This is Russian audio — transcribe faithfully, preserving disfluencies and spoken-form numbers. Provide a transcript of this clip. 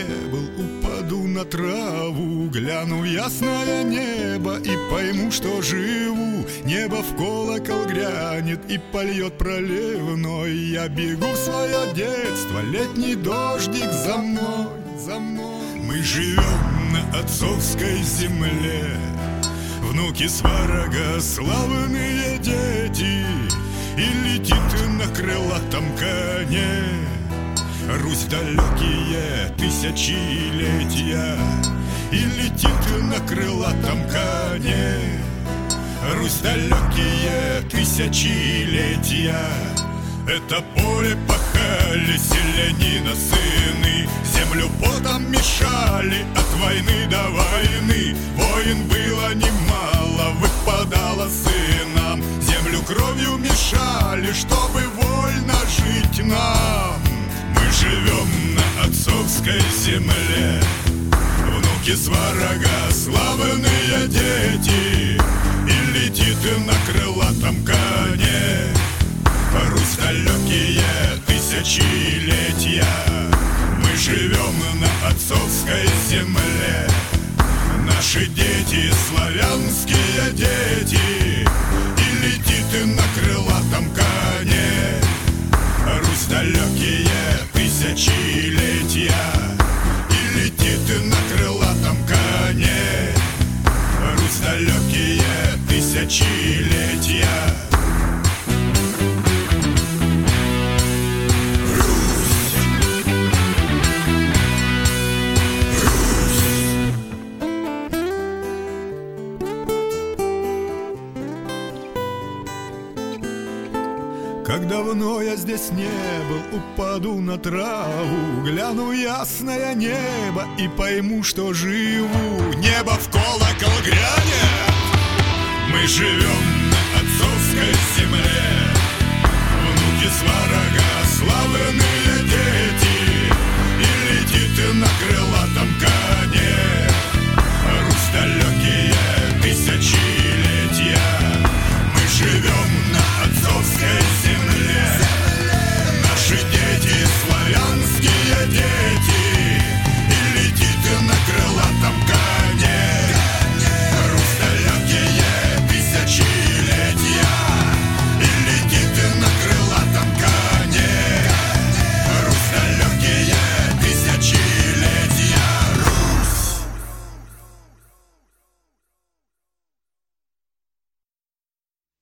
не был, упаду на траву, гляну в ясное небо и пойму, что живу. Небо в колокол грянет и польет проливной. Я бегу в свое детство, летний дождик за мной, за мной. Мы живем на отцовской земле, внуки сварога, славные дети. И летит на крылатом коне Русь далекие тысячелетия. И летит на крылатом коне Русь далекие тысячелетия. Это поле пахали селянина сыны, землю потом мешали от войны до войны. Войн было немало, выпадало сынам, землю кровью мешали, чтобы вольно жить нам. Мы живем на отцовской земле, внуки сварога, славные дети. И летит на крылатом коне Русь далекие тысячелетия. Мы живем на отцовской земле, наши дети, славянские дети. И летит на крылатом коне Русь далекие тысячелетия. И летит на крылатом коне Русь далекие тысячелетия. Как давно я здесь не был, упаду на траву, гляну в ясное небо и пойму, что живу. Небо в колокол